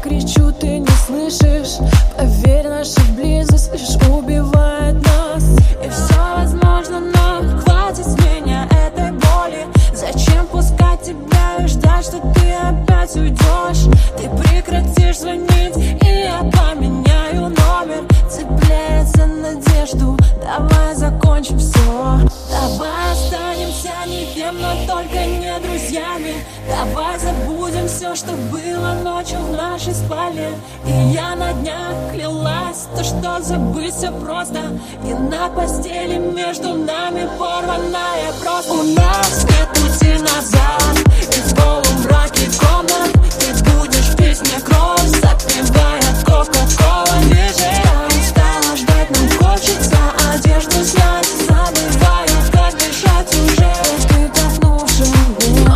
кричу, ты не слышишь. Поверь, наша близость лишь убивает нас. И все возможно, но хватит с меня этой боли. Зачем пускать тебя и ждать, что ты опять уйдешь? Ты прекратишь звонить, и я поменяю номер. Цепляется надежду, давай закончим все. Давай останемся никем, но только не друзьями. Давай забудем все, что было ночью в нашей спальне. И я на днях клялась, то что забыть все просто. И на постели между нами порванная просто. У нас нет пути назад, и в полумраке комнат ты будешь пить мне кровь, запивая кока-кола. Я устала ждать, нам хочется одежду снять. Забываю, как дышать уже, ты так нужен мне.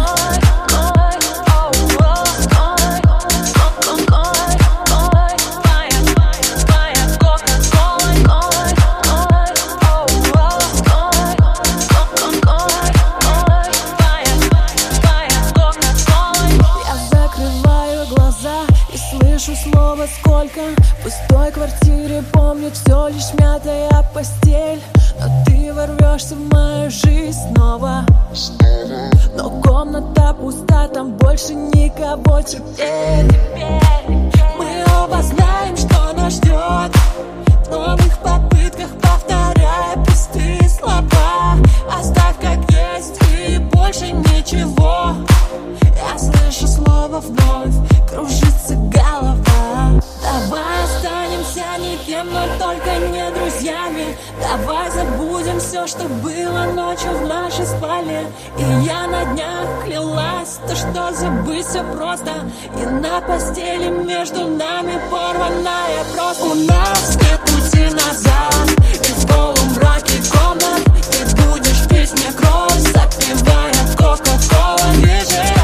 Слышу слово «сколько». В пустой квартире помню все лишь мятая постель. Но ты ворвешься в мою жизнь снова. Но комната пуста, там больше никого теперь. Мы оба знаем, что нас ждет. В новых попытках повторяя пустые слова. Оставь как есть и больше ничего. Я слышу слово вновь, кружится голова. Давай останемся никем, но только не друзьями. Давай забудем все, что было ночью в нашей спальне. И я на днях клялась, то что забыть все просто. И на постели между нами порванная просто. У нас нет пути назад, и в полумраке комнат ты будешь пить мне кровь, запивая кока-кола.